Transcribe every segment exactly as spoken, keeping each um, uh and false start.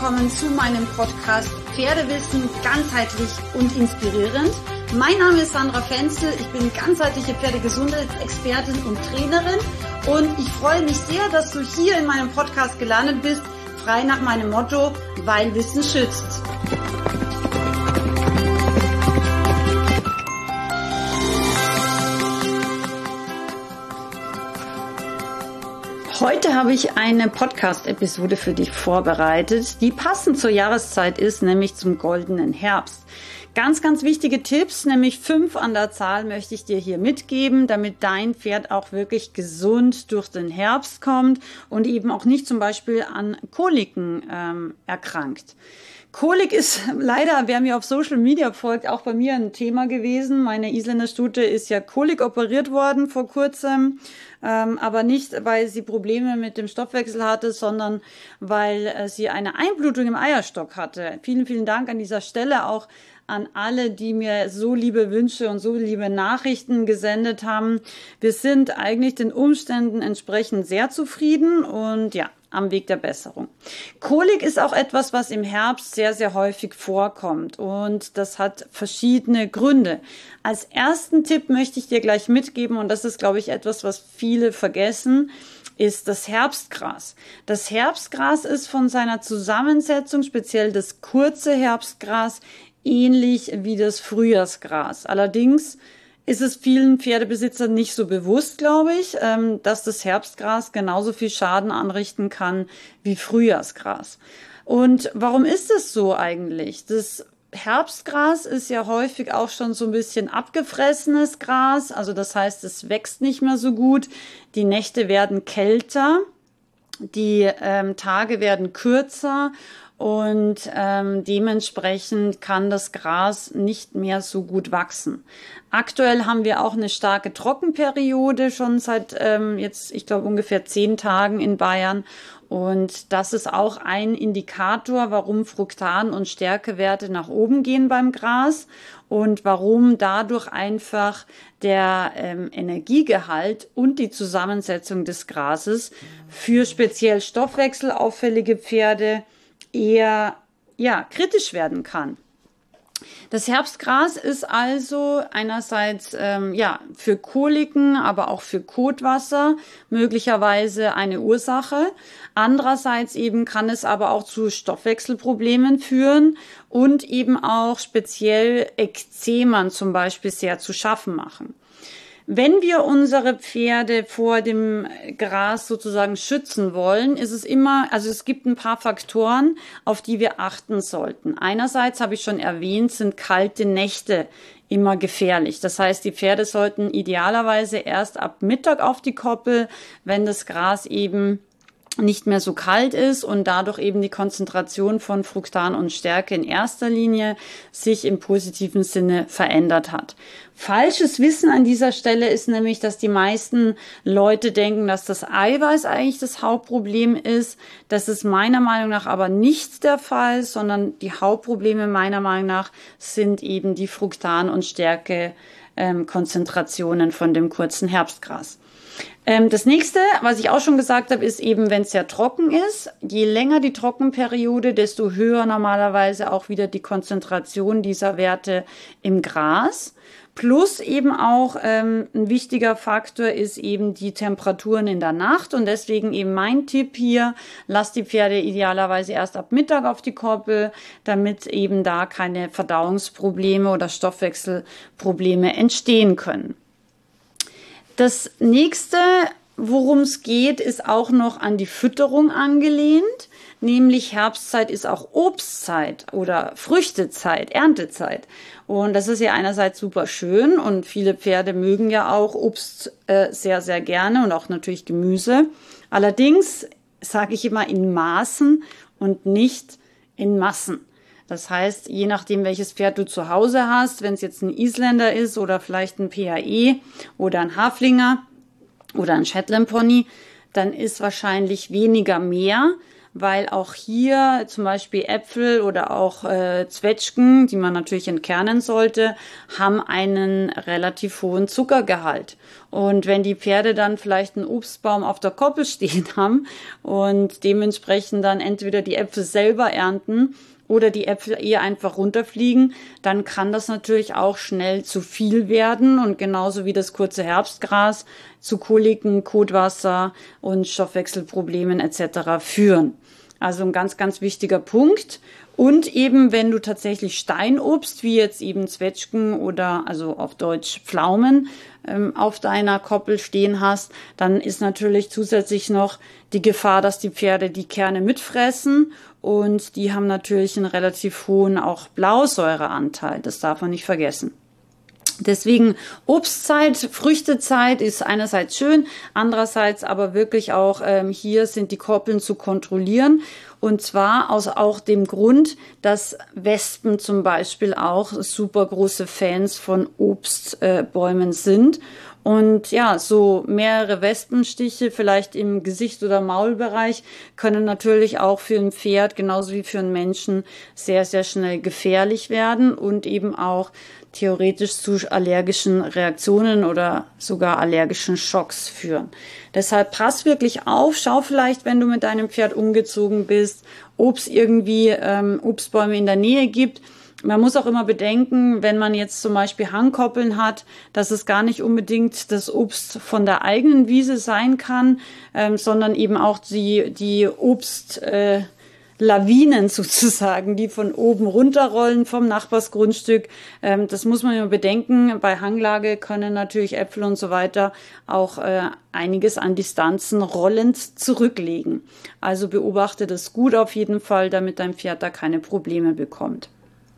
willkommen zu meinem Podcast Pferdewissen ganzheitlich und inspirierend. Mein Name ist Sandra Fenzel, ich bin ganzheitliche Pferdegesundheitsexpertin und Trainerin und ich freue mich sehr, dass du hier in meinem Podcast gelandet bist, frei nach meinem Motto, weil Wissen schützt. Heute habe ich eine Podcast-Episode für dich vorbereitet, die passend zur Jahreszeit ist, nämlich zum goldenen Herbst. Ganz, ganz wichtige Tipps, nämlich fünf an der Zahl möchte ich dir hier mitgeben, damit dein Pferd auch wirklich gesund durch den Herbst kommt und eben auch nicht zum Beispiel an Koliken ähm, erkrankt. Kolik ist leider, wer mir auf Social Media folgt, auch bei mir ein Thema gewesen. Meine Isländer Stute ist ja Kolik operiert worden vor kurzem, ähm, aber nicht, weil sie Probleme mit dem Stoffwechsel hatte, sondern weil äh, sie eine Einblutung im Eierstock hatte. Vielen, vielen Dank an dieser Stelle auch an alle, die mir so liebe Wünsche und so liebe Nachrichten gesendet haben. Wir sind eigentlich den Umständen entsprechend sehr zufrieden und ja, am Weg der Besserung. Kolik ist auch etwas, was im Herbst sehr, sehr häufig vorkommt und das hat verschiedene Gründe. Als ersten Tipp möchte ich dir gleich mitgeben und das ist, glaube ich, etwas, was viele vergessen, ist das Herbstgras. Das Herbstgras ist von seiner Zusammensetzung, speziell das kurze Herbstgras, ähnlich wie das Frühjahrsgras. Allerdings ist es vielen Pferdebesitzern nicht so bewusst, glaube ich, dass das Herbstgras genauso viel Schaden anrichten kann wie Frühjahrsgras. Und warum ist es so eigentlich? Das Herbstgras ist ja häufig auch schon so ein bisschen abgefressenes Gras, also das heißt, es wächst nicht mehr so gut, die Nächte werden kälter, die ähm, Tage werden kürzer und ähm, dementsprechend kann das Gras nicht mehr so gut wachsen. Aktuell haben wir auch eine starke Trockenperiode, schon seit ähm, jetzt, ich glaube, ungefähr zehn Tagen in Bayern. Und das ist auch ein Indikator, warum Fruktan- und Stärkewerte nach oben gehen beim Gras und warum dadurch einfach der ähm, Energiegehalt und die Zusammensetzung des Grases für speziell stoffwechselauffällige Pferde eher ja kritisch werden kann. Das Herbstgras ist also einerseits ähm, ja für Koliken, aber auch für Kotwasser möglicherweise eine Ursache. Andererseits eben kann es aber auch zu Stoffwechselproblemen führen und eben auch speziell Ekzemen zum Beispiel sehr zu schaffen machen. Wenn wir unsere Pferde vor dem Gras sozusagen schützen wollen, ist es immer, also es gibt ein paar Faktoren, auf die wir achten sollten. Einerseits, habe ich schon erwähnt, sind kalte Nächte immer gefährlich. Das heißt, die Pferde sollten idealerweise erst ab Mittag auf die Koppel, wenn das Gras eben nicht mehr so kalt ist und dadurch eben die Konzentration von Fruktan und Stärke in erster Linie sich im positiven Sinne verändert hat. Falsches Wissen an dieser Stelle ist nämlich, dass die meisten Leute denken, dass das Eiweiß eigentlich das Hauptproblem ist. Das ist meiner Meinung nach aber nicht der Fall, sondern die Hauptprobleme meiner Meinung nach sind eben die Fruktan- und Stärke-Konzentrationen von dem kurzen Herbstgras. Das nächste, was ich auch schon gesagt habe, ist eben, wenn es sehr trocken ist. Je länger die Trockenperiode, desto höher normalerweise auch wieder die Konzentration dieser Werte im Gras. Plus eben auch ähm, ein wichtiger Faktor ist eben die Temperaturen in der Nacht und deswegen eben mein Tipp hier, lasst die Pferde idealerweise erst ab Mittag auf die Koppel, damit eben da keine Verdauungsprobleme oder Stoffwechselprobleme entstehen können. Das nächste, worum es geht, ist auch noch an die Fütterung angelehnt, nämlich Herbstzeit ist auch Obstzeit oder Früchtezeit, Erntezeit. Und das ist ja einerseits super schön und viele Pferde mögen ja auch Obst äh, sehr, sehr gerne und auch natürlich Gemüse. Allerdings sage ich immer in Maßen und nicht in Massen. Das heißt, je nachdem, welches Pferd du zu Hause hast, wenn es jetzt ein Isländer ist oder vielleicht ein P H E oder ein Haflinger oder ein Shetland Pony, dann ist wahrscheinlich weniger mehr, weil auch hier zum Beispiel Äpfel oder auch äh, Zwetschgen, die man natürlich entkernen sollte, haben einen relativ hohen Zuckergehalt. Und wenn die Pferde dann vielleicht einen Obstbaum auf der Koppel stehen haben und dementsprechend dann entweder die Äpfel selber ernten oder die Äpfel eher einfach runterfliegen, dann kann das natürlich auch schnell zu viel werden und genauso wie das kurze Herbstgras zu Koliken, Kotwasser und Stoffwechselproblemen et cetera führen. Also ein ganz, ganz wichtiger Punkt. Und eben, wenn du tatsächlich Steinobst, wie jetzt eben Zwetschgen oder also auf Deutsch Pflaumen, ähm, auf deiner Koppel stehen hast, dann ist natürlich zusätzlich noch die Gefahr, dass die Pferde die Kerne mitfressen und die haben natürlich einen relativ hohen auch Blausäureanteil. Das darf man nicht vergessen. Deswegen Obstzeit, Früchtezeit ist einerseits schön, andererseits aber wirklich auch ähm, hier sind die Koppeln zu kontrollieren. Und zwar aus auch dem Grund, dass Wespen zum Beispiel auch super große Fans von Obstbäumen äh, sind. Und ja, so mehrere Wespenstiche, vielleicht im Gesicht- oder Maulbereich, können natürlich auch für ein Pferd, genauso wie für einen Menschen, sehr, sehr schnell gefährlich werden und eben auch theoretisch zu allergischen Reaktionen oder sogar allergischen Schocks führen. Deshalb pass wirklich auf, schau vielleicht, wenn du mit deinem Pferd umgezogen bist, ob es irgendwie ähm, Obstbäume in der Nähe gibt. Man muss auch immer bedenken, wenn man jetzt zum Beispiel Hangkoppeln hat, dass es gar nicht unbedingt das Obst von der eigenen Wiese sein kann, ähm, sondern eben auch die, die Obst, äh, Lawinen sozusagen, die von oben runterrollen vom Nachbarsgrundstück. Ähm, das muss man immer bedenken. Bei Hanglage können natürlich Äpfel und so weiter auch äh, einiges an Distanzen rollend zurücklegen. Also beobachte das gut auf jeden Fall, damit dein Pferd da keine Probleme bekommt.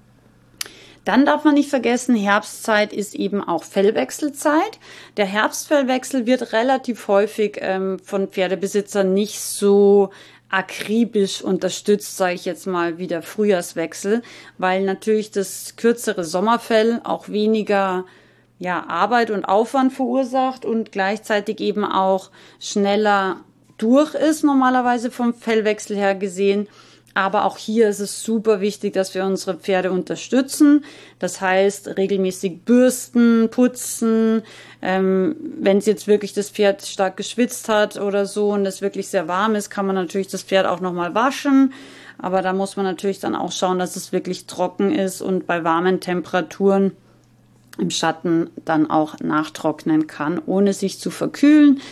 Dann darf man nicht vergessen, Herbstzeit ist eben auch Fellwechselzeit. Der Herbstfellwechsel wird relativ häufig ähm, von Pferdebesitzern nicht so akribisch unterstützt, sage ich jetzt mal, wie der Frühjahrswechsel, weil natürlich das kürzere Sommerfell auch weniger ja, Arbeit und Aufwand verursacht und gleichzeitig eben auch schneller durch ist, normalerweise vom Fellwechsel her gesehen. Aber auch hier ist es super wichtig, dass wir unsere Pferde unterstützen. Das heißt, regelmäßig bürsten, putzen. Ähm, wenn es jetzt wirklich das Pferd stark geschwitzt hat oder so und es wirklich sehr warm ist, kann man natürlich das Pferd auch nochmal waschen. Aber da muss man natürlich dann auch schauen, dass es wirklich trocken ist und bei warmen Temperaturen im Schatten dann auch nachtrocknen kann, ohne sich zu verkühlen.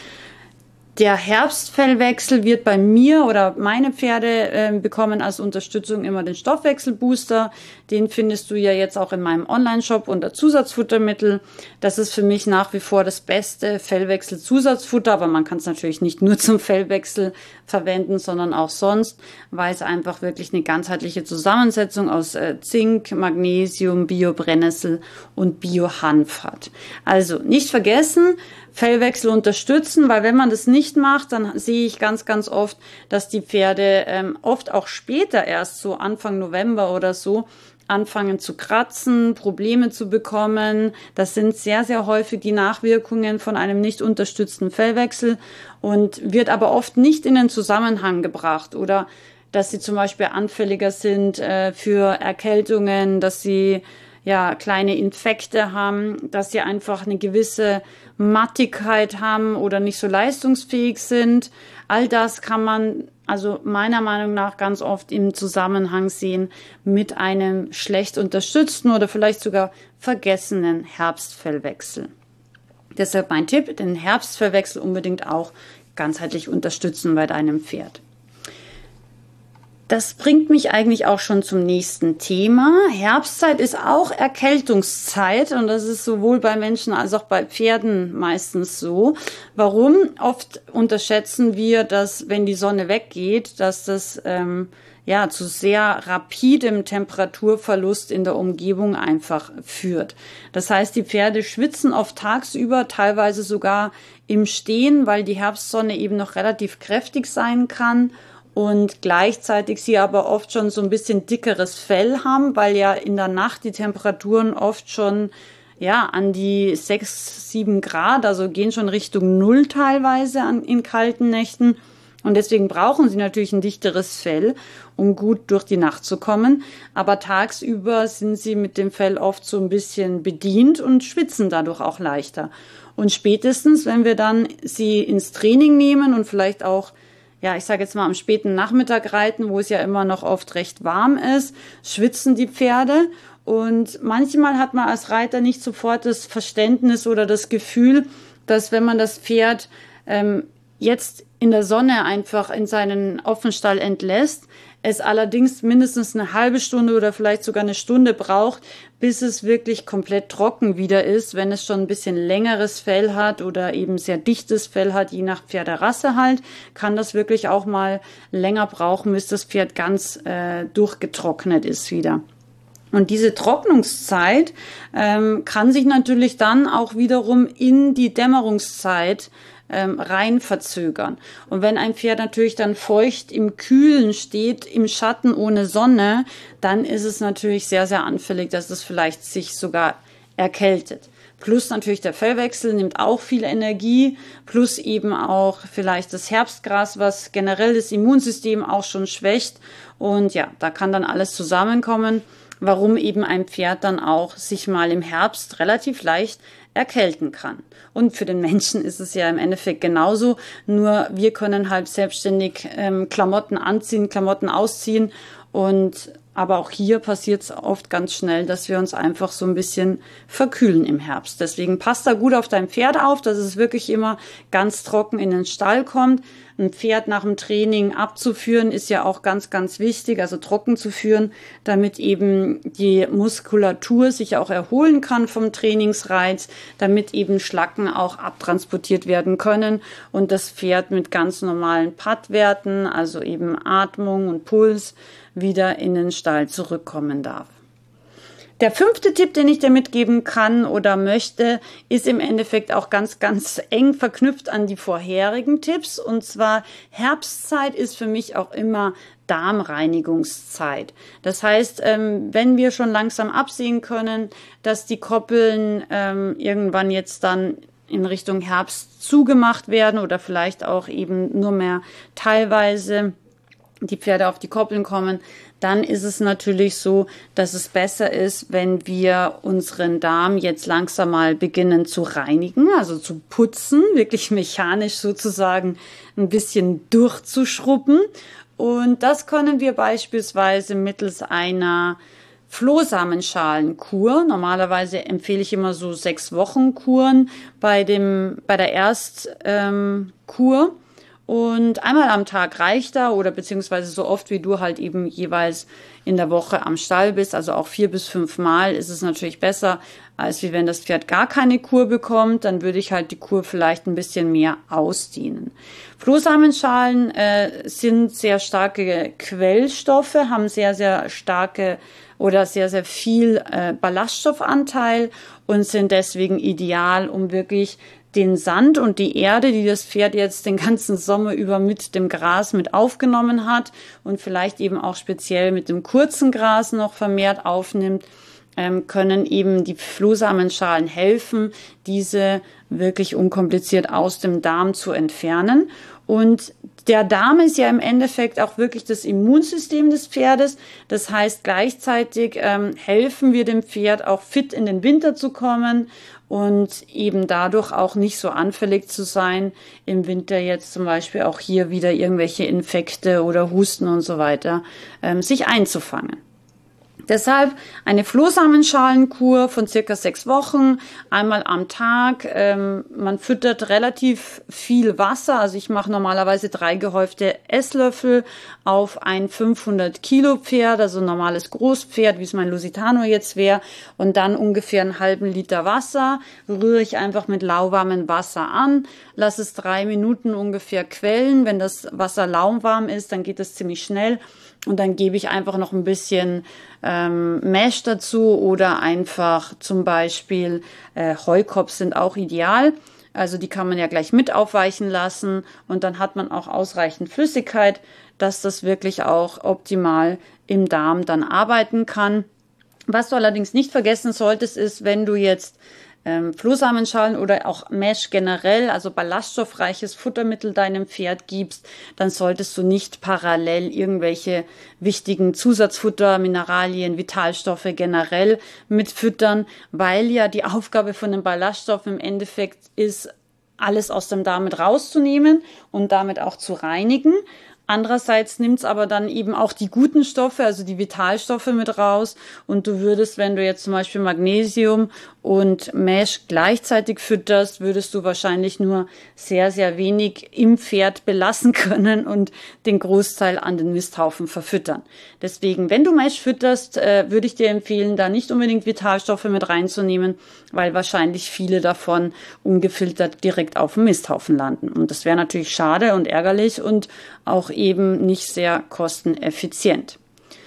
Der Herbstfellwechsel wird bei mir oder meine Pferde äh, bekommen als Unterstützung immer den Stoffwechselbooster. Den findest du ja jetzt auch in meinem Online-Shop unter Zusatzfuttermittel. Das ist für mich nach wie vor das beste Fellwechsel-Zusatzfutter, aber man kann es natürlich nicht nur zum Fellwechsel verwenden, sondern auch sonst, weil es einfach wirklich eine ganzheitliche Zusammensetzung aus äh, Zink, Magnesium, Bio-Brennnessel und Bio-Hanf hat. Also nicht vergessen, Fellwechsel unterstützen, weil wenn man das nicht macht, dann sehe ich ganz, ganz oft, dass die Pferde ähm, oft auch später erst so Anfang November oder so anfangen zu kratzen, Probleme zu bekommen. Das sind sehr, sehr häufig die Nachwirkungen von einem nicht unterstützten Fellwechsel und wird aber oft nicht in den Zusammenhang gebracht oder dass sie zum Beispiel anfälliger sind äh, für Erkältungen, dass sie ja kleine Infekte haben, dass sie einfach eine gewisse Mattigkeit haben oder nicht so leistungsfähig sind. All das kann man also meiner Meinung nach ganz oft im Zusammenhang sehen mit einem schlecht unterstützten oder vielleicht sogar vergessenen Herbstfellwechsel. Deshalb mein Tipp, den Herbstfellwechsel unbedingt auch ganzheitlich unterstützen bei deinem Pferd. Das bringt mich eigentlich auch schon zum nächsten Thema. Herbstzeit ist auch Erkältungszeit und das ist sowohl bei Menschen als auch bei Pferden meistens so. Warum? Oft unterschätzen wir, dass wenn die Sonne weggeht, dass das ähm, ja zu sehr rapidem Temperaturverlust in der Umgebung einfach führt. Das heißt, die Pferde schwitzen oft tagsüber, teilweise sogar im Stehen, weil die Herbstsonne eben noch relativ kräftig sein kann. Und gleichzeitig sie aber oft schon so ein bisschen dickeres Fell haben, weil ja in der Nacht die Temperaturen oft schon ja an die sechs, sieben Grad, also gehen schon Richtung Null teilweise an, in kalten Nächten. Und deswegen brauchen sie natürlich ein dichteres Fell, um gut durch die Nacht zu kommen. Aber tagsüber sind sie mit dem Fell oft so ein bisschen bedient und schwitzen dadurch auch leichter. Und spätestens, wenn wir dann sie ins Training nehmen und vielleicht auch, ja, ich sage jetzt mal am späten Nachmittag reiten, wo es ja immer noch oft recht warm ist, schwitzen die Pferde. Und manchmal hat man als Reiter nicht sofort das Verständnis oder das Gefühl, dass wenn man das Pferd ähm, jetzt in der Sonne einfach in seinen Offenstall entlässt, es allerdings mindestens eine halbe Stunde oder vielleicht sogar eine Stunde braucht, bis es wirklich komplett trocken wieder ist, wenn es schon ein bisschen längeres Fell hat oder eben sehr dichtes Fell hat, je nach Pferderasse halt, kann das wirklich auch mal länger brauchen, bis das Pferd ganz äh, durchgetrocknet ist wieder. Und diese Trocknungszeit ähm, kann sich natürlich dann auch wiederum in die Dämmerungszeit ähm, rein verzögern. Und wenn ein Pferd natürlich dann feucht im Kühlen steht, im Schatten ohne Sonne, dann ist es natürlich sehr, sehr anfällig, dass es vielleicht sich sogar erkältet. Plus natürlich der Fellwechsel nimmt auch viel Energie, plus eben auch vielleicht das Herbstgras, was generell das Immunsystem auch schon schwächt. Und ja, da kann dann alles zusammenkommen, warum eben ein Pferd dann auch sich mal im Herbst relativ leicht erkälten kann. Und für den Menschen ist es ja im Endeffekt genauso, nur wir können halt selbstständig ähm, Klamotten anziehen, Klamotten ausziehen und aber auch hier passiert es oft ganz schnell, dass wir uns einfach so ein bisschen verkühlen im Herbst. Deswegen passt da gut auf dein Pferd auf, dass es wirklich immer ganz trocken in den Stall kommt. Ein Pferd nach dem Training abzuführen ist ja auch ganz, ganz wichtig, also trocken zu führen, damit eben die Muskulatur sich auch erholen kann vom Trainingsreiz, damit eben Schlacken auch abtransportiert werden können und das Pferd mit ganz normalen Pattwerten, also eben Atmung und Puls, wieder in den Stall zurückkommen darf. Der fünfte Tipp, den ich dir mitgeben kann oder möchte, ist im Endeffekt auch ganz, ganz eng verknüpft an die vorherigen Tipps. Und zwar Herbstzeit ist für mich auch immer Darmreinigungszeit. Das heißt, wenn wir schon langsam absehen können, dass die Koppeln irgendwann jetzt dann in Richtung Herbst zugemacht werden oder vielleicht auch eben nur mehr teilweise die Pferde auf die Koppeln kommen, dann ist es natürlich so, dass es besser ist, wenn wir unseren Darm jetzt langsam mal beginnen zu reinigen, also zu putzen, wirklich mechanisch sozusagen ein bisschen durchzuschrubben. Und das können wir beispielsweise mittels einer Flohsamenschalenkur. Normalerweise empfehle ich immer so sechs Wochen Kuren bei dem, bei der Erstkur. Ähm, Und einmal am Tag reicht da oder beziehungsweise so oft, wie du halt eben jeweils in der Woche am Stall bist, also auch vier bis fünf Mal, ist es natürlich besser, als wie wenn das Pferd gar keine Kur bekommt. Dann würde ich halt die Kur vielleicht ein bisschen mehr ausdehnen. Flohsamenschalen äh, sind sehr starke Quellstoffe, haben sehr, sehr starke oder sehr, sehr viel äh, Ballaststoffanteil und sind deswegen ideal, um wirklich den Sand und die Erde, die das Pferd jetzt den ganzen Sommer über mit dem Gras mit aufgenommen hat und vielleicht eben auch speziell mit dem kurzen Gras noch vermehrt aufnimmt, ähm, können eben die Flohsamenschalen helfen, diese wirklich unkompliziert aus dem Darm zu entfernen. Und der Darm ist ja im Endeffekt auch wirklich das Immunsystem des Pferdes. Das heißt, gleichzeitig ähm, helfen wir dem Pferd auch fit in den Winter zu kommen und eben dadurch auch nicht so anfällig zu sein, im Winter jetzt zum Beispiel auch hier wieder irgendwelche Infekte oder Husten und so weiter ähm, sich einzufangen. Deshalb eine Flohsamenschalenkur von circa sechs Wochen, einmal am Tag. Ähm, man füttert relativ viel Wasser. Also ich mache normalerweise drei gehäufte Esslöffel auf ein fünfhundert Kilo Pferd, also ein normales Großpferd, wie es mein Lusitano jetzt wäre. Und dann ungefähr einen halben Liter Wasser. Rühre ich einfach mit lauwarmem Wasser an. Lasse es drei Minuten ungefähr quellen. Wenn das Wasser lauwarm ist, dann geht es ziemlich schnell. Und dann gebe ich einfach noch ein bisschen ähm, Mesh dazu oder einfach zum Beispiel äh, Heukops sind auch ideal. Also die kann man ja gleich mit aufweichen lassen und dann hat man auch ausreichend Flüssigkeit, dass das wirklich auch optimal im Darm dann arbeiten kann. Was du allerdings nicht vergessen solltest, ist, wenn du jetzt ähm, Flohsamenschalen oder auch Mesh generell, also ballaststoffreiches Futtermittel deinem Pferd gibst, dann solltest du nicht parallel irgendwelche wichtigen Zusatzfutter, Mineralien, Vitalstoffe generell mitfüttern, weil ja die Aufgabe von den Ballaststoffen im Endeffekt ist, alles aus dem Darm mit rauszunehmen und damit auch zu reinigen. Andererseits nimmt es aber dann eben auch die guten Stoffe, also die Vitalstoffe mit raus. Und du würdest, wenn du jetzt zum Beispiel Magnesium und Mesh gleichzeitig fütterst, würdest du wahrscheinlich nur sehr, sehr wenig im Pferd belassen können und den Großteil an den Misthaufen verfüttern. Deswegen, wenn du Mesh fütterst, äh, würde ich dir empfehlen, da nicht unbedingt Vitalstoffe mit reinzunehmen, weil wahrscheinlich viele davon ungefiltert direkt auf dem Misthaufen landen. Und das wäre natürlich schade und ärgerlich und auch eben nicht sehr kosteneffizient.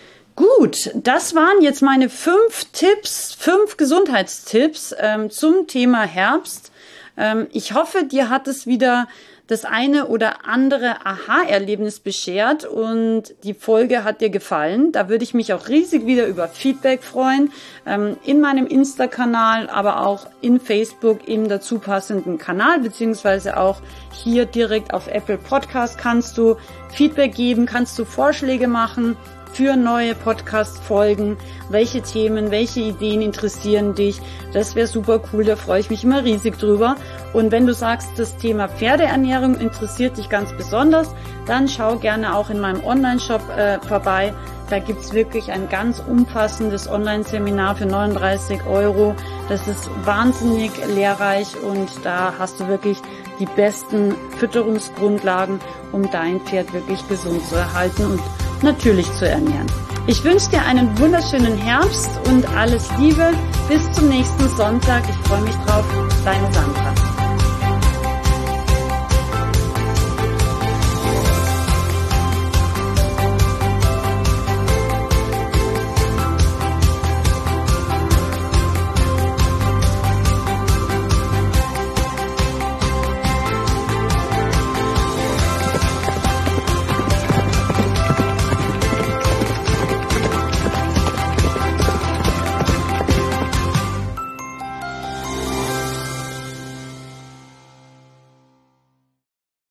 Gut, das waren jetzt meine fünf Tipps, fünf Gesundheitstipps ähm, zum Thema Herbst. Ähm, ich hoffe, dir hat es wieder das eine oder andere Aha-Erlebnis beschert und die Folge hat dir gefallen. Da würde ich mich auch riesig wieder über Feedback freuen. Ähm, in meinem Insta-Kanal, aber auch in Facebook im dazu passenden Kanal, beziehungsweise auch hier direkt auf Apple Podcast kannst du Feedback geben, kannst du Vorschläge machen für neue Podcast-Folgen. Welche Themen, welche Ideen interessieren dich? Das wäre super cool, da freue ich mich immer riesig drüber. Und wenn du sagst, das Thema Pferdeernährung interessiert dich ganz besonders, dann schau gerne auch in meinem Online-Shop äh, vorbei. Da gibt's wirklich ein ganz umfassendes Online-Seminar für neununddreißig Euro. Das ist wahnsinnig lehrreich und da hast du wirklich die besten Fütterungsgrundlagen, um dein Pferd wirklich gesund zu erhalten und natürlich zu ernähren. Ich wünsche dir einen wunderschönen Herbst und alles Liebe. Bis zum nächsten Sonntag. Ich freue mich drauf. Deine Sandra.